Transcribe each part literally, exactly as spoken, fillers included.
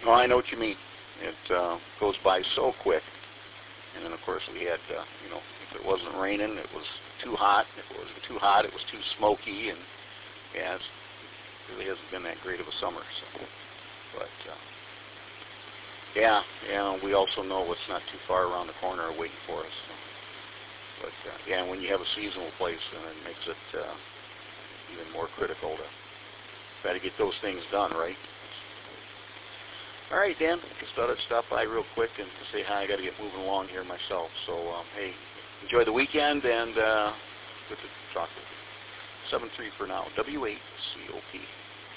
Oh, I know what you mean. It uh, goes by so quick. And then, of course, we had, uh, you know, if it wasn't raining, it was too hot. If it wasn't too hot, it was too smoky. And, yeah, it's, it really hasn't been that great of a summer. So, but, uh, yeah, yeah, we also know what's not too far around the corner waiting for us. So. But, uh, yeah, when you have a seasonal place, then it makes it uh, even more critical to try to get those things done, right? All right, Dan, just thought I'd stop by real quick and to say hi. I got to get moving along here myself. So, um, hey, enjoy the weekend, and uh, good to talk with you. seven three for now, W eight C O P.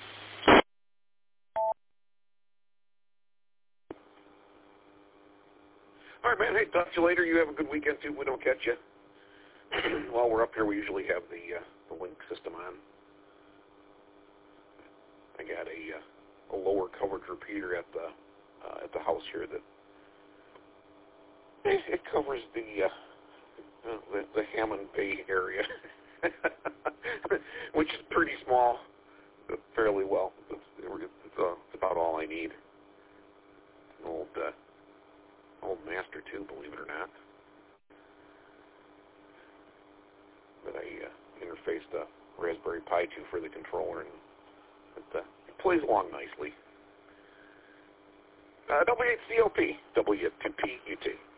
All right, man. Hey, talk to you later. You have a good weekend, too. We don't catch you. While we're up here, we usually have the, uh, the link system on. I got a... Uh, a lower coverage repeater at the uh, at the house here that it, it covers the, uh, the the Hammond Bay area, which is pretty small, but fairly well. It's, it's, uh, it's about all I need. An old uh, old master too, believe it or not. But I uh, interfaced a Raspberry Pi two for the controller, and it, uh, it plays along nicely. Uh, W eight C O P, W P U T.